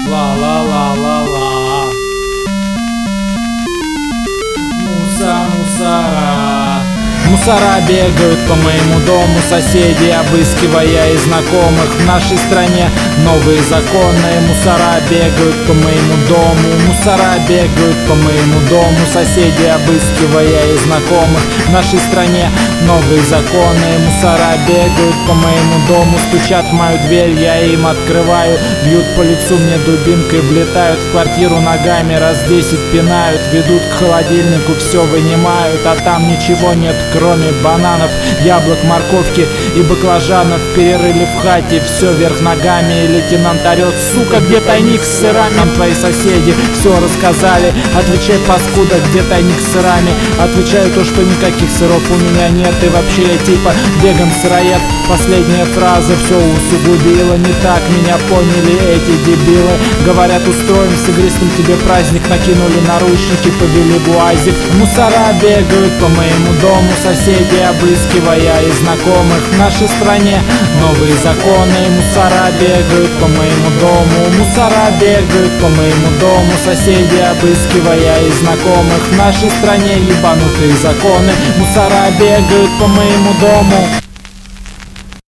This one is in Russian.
Ла-ла-ла-ла-ла. Мусора. Мусора бегают по моему дому, соседи обыскивая и знакомых. В нашей стране новые законы. Мусора бегают по моему дому, мусора бегают по моему дому, соседи обыскивая и знакомых. В нашей стране новые законы. Мусора бегают по моему дому, стучат в мою дверь, я им открываю. Бьют по лицу мне дубинкой, влетают в квартиру ногами, раз 10 пинают. Ведут к холодильнику, все вынимают, а там ничего нет, кроме бананов, яблок, морковки и баклажанов. Перерыли в хате все вверх ногами, и лейтенант орет: сука, где тайник с сырами? Твои соседи все рассказали. Отвечай, паскуда, где тайник с сырами? Отвечаю то, что никаких сыров у меня нет, и вообще я типа веган-сыроед. Последняя фраза все усугубила, не так меня поняли эти дебилы. Говорят, устроим с игристым тебе праздник, накинули наручники, повели в УАЗик. Мусора бегают по моему дому, соседи обыскивая и знакомых. В нашей стране новые законы. Мусора бегают по моему дому, мусора бегают по моему дому, соседи обыскивая и знакомых. В нашей стране ебанутые законы. Мусора бегают по моему дому.